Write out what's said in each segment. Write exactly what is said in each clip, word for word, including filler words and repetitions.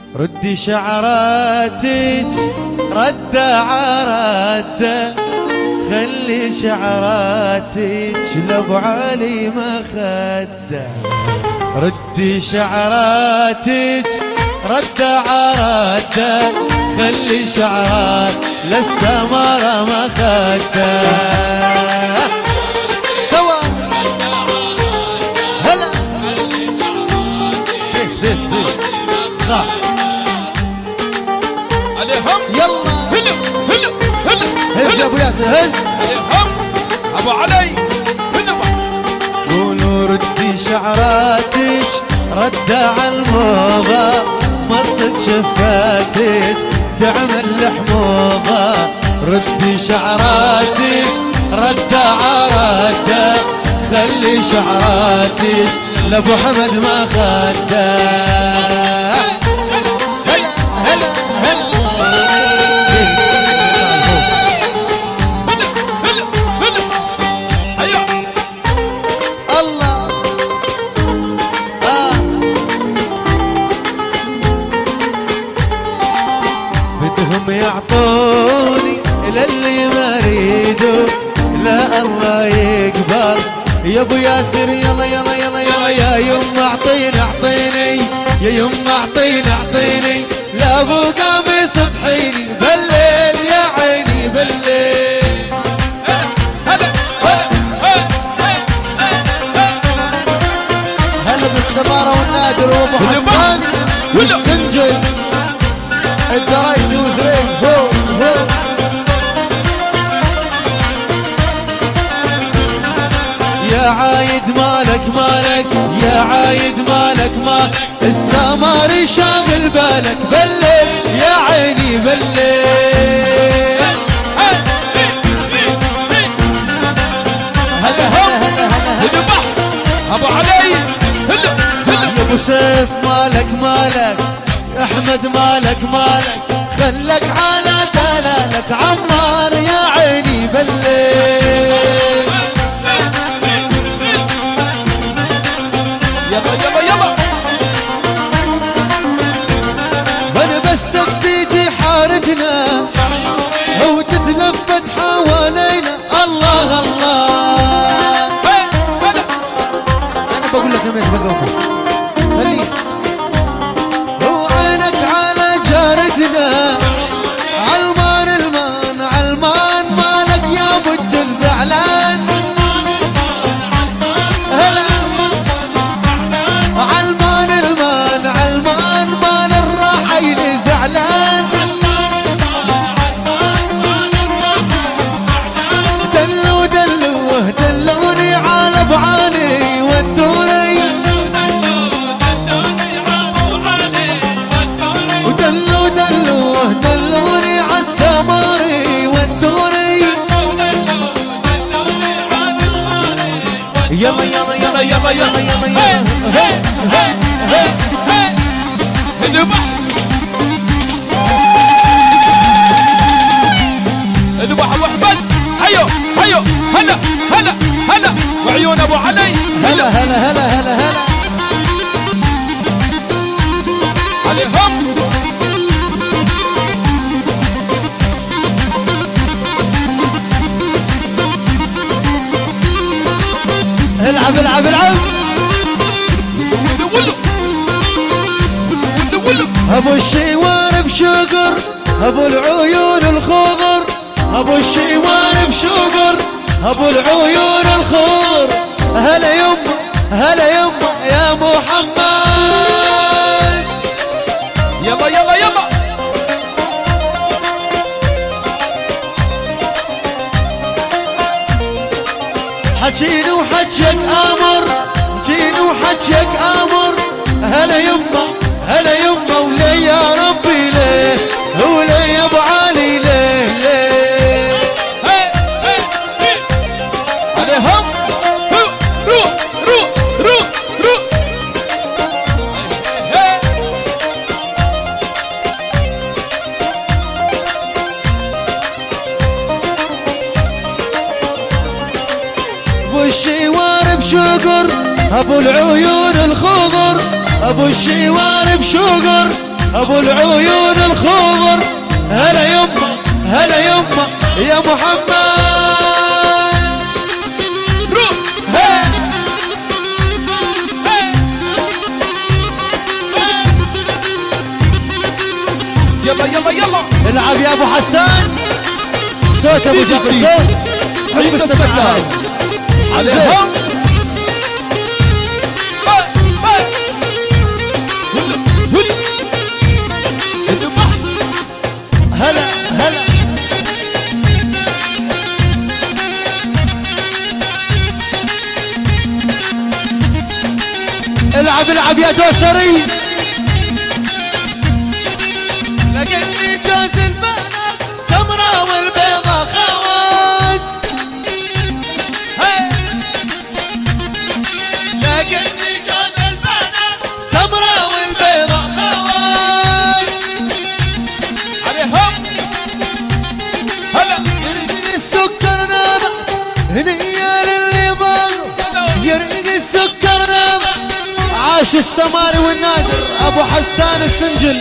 ردي شعراتك ردة عردة، خلي شعراتك لابو علي مخدة. ردي شعراتك ردة عردة، خلي شعرات للسمرة مخدة. سوا هلا بس بس بس خا عليهم يلا هلو هلو هلو هز يا ابو ياسر هز عليهم ابو علي هلو. قولوا ردي شعراتك ردة عالموضة، مصت شفاتك تعمل الحموضة. ردي شعراتك ردة عردة، خلي شعراتك لابو حمد ما خده. هلا هلا هلا الله آه. بدهم يعطوني للي ما اريده، لا الله يقبل يا ابو ياسر. يلا يلا يلا يلا يا يما اعطيني اعطيني يا يما اعطيني اعطيني، لا ابو قامي صبحيني بالليل يا عيني بالليل. هلا بالسمارة والنادر وابو حسان والسنجل الدرايسي وزريق فوق فوق. يا عايد مالك مالك يا عايد مالك مالك، السماري شاغل بالك بالليل يا عيني بالليل. هلا هلا هلا هلا ابو علي هلو هلو. يا ابو سيف مالك مالك، احمد مالك مالك، خلك على دلالك عمار يا عيني بالليل. يلا يلا يلا وانا بس تبتيجي حارتنا وتتلفت حوالينا. الله الله انا بقول لك ليش بقولك خليك وعينك على جارتنا. علمان المان علمان مالك يا ابو الجل زعلان. هلا علمان المان علمان مان الراحيل زعلان. دلو دلوه دلوني على ابو علي ودوني، ودلو دلوه دلوني على السماري ودوني. يلا يلا يلا يلا يلا يلا يلا اذبح ابو احمد. هيو هيو هلا هلا هلا وعيون ابو علي. هلا هلا هلا هلا هلا عليهم العب العب العب. ولو ولو ابو الشيوان بشقر ابو العيون الخضر، ابو الشيوان بشقر ابو العيون الخضر. هلا يما هلا يما يا محمد. يلا يلا يلا حجيني وحجيك امر جيني وحجيك امر. هلا يما هلا يما ولي يا ربي ليه ولي يا ابو علي ليه ليه. عليهم روح روح روح روح روح. ابو الشيوان بشقر ابو العيون الخضر، ابو الشيوان بشقر ابو العيون الخضر. هلا يمه هلا يمه يا محمد. روح يلا يلا يلا العب يا ابو حسان. صوت ابو جعفر صوت عيد السكان عليهم. هلا هلا العب العب يا جوسري. لقيتني جوز البنات سمرة والبيضة خوات. لقيتني جوز البنات سمرة والبيضة خوات. عليهم هلا يرقد السكر نابع هدية للي ضاغ. يرقد السكر نابع عاش السماري والنادر ابو حسان السنجل.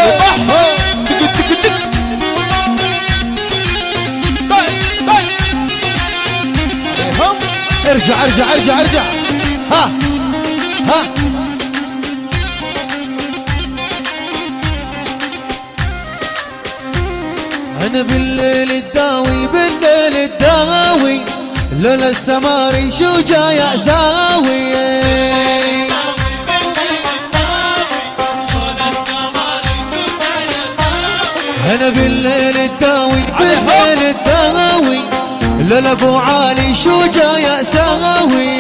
ارجع ارجع ارجع ارجع. ها ها انا بالليل الداوي بالليل الداوي لولا السماري شو جاي اساوي. انا بالليل الداوي بالليل الداوي لولا ابو علي شو جاي اساوي.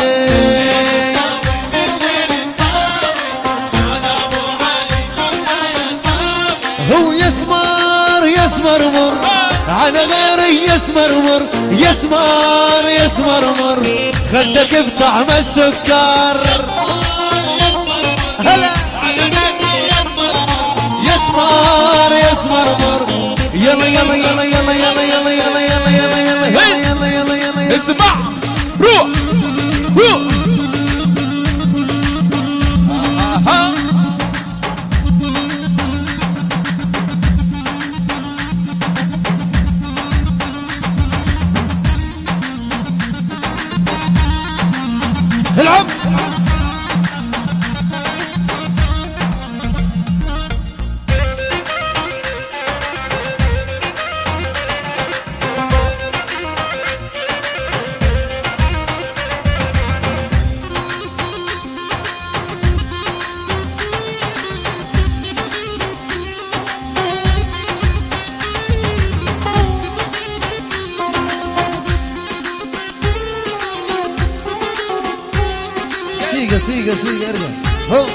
هو يسمر يسمر مر على غيري يسمر مر يسمر يسمر مر خدك بطعم السكر. هلا يسمر يسمر مر يلا يلا يلا يلا يلا يلا يلا يلا يلا يلا يلا يلا يلا يلا اسمع روح روح. العب سيقة سيقة سيقة ارجع. هو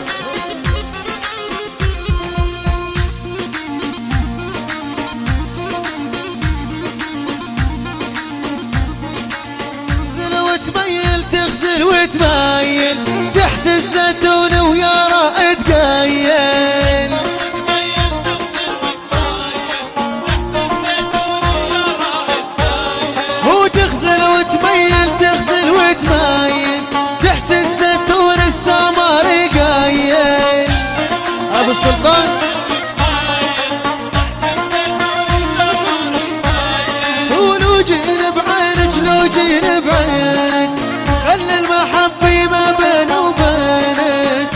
تغسل وتميل تغسل وتميل تحت الزيتون ويا رائد قايل. هو تغسل وتميل تغسل وتميل تحت الزيتون السماري قايل. ابو السلطان ولو جينا بعينك لو جينا بعينك خلي المحبة ما بيني وبينك.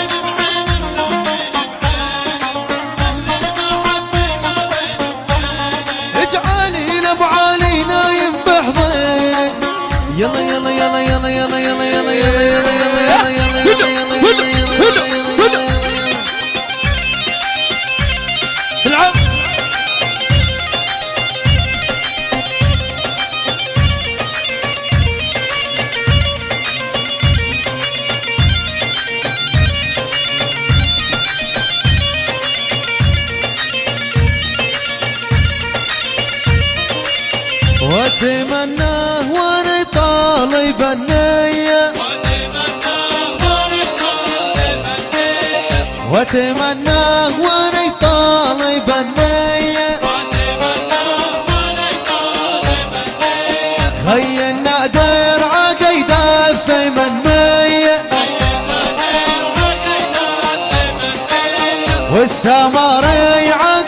اجعلي لابو علي نايم بحضنك. يلا يلا يلا يلا يلا يلا يلا يلا يلا يلا يلا يلا يلا. العب واتمناه وانا طالب النية. واتمناه وانا طالب النية. خي النادر عقيد الثمن مية السمر يعاد